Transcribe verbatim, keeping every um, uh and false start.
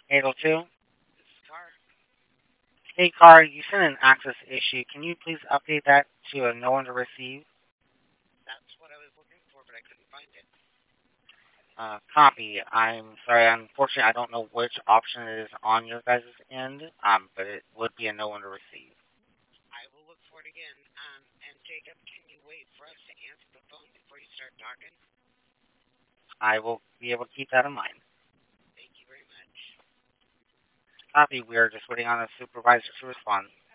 eight oh two. This is Car. Hey, Car, you sent an access issue. Can you please update that to a no one to receive? That's what I was looking for, but I couldn't find it. Uh, copy. I'm sorry, unfortunately, I don't know which option it is on your guys' end, um, but it would be a no one to receive. I will look for it again. Um, and Jacob, can you wait for us to answer the phone before you start talking? I will be able to keep that in mind. Thank you very much. Copy. We are just waiting on the supervisor to respond.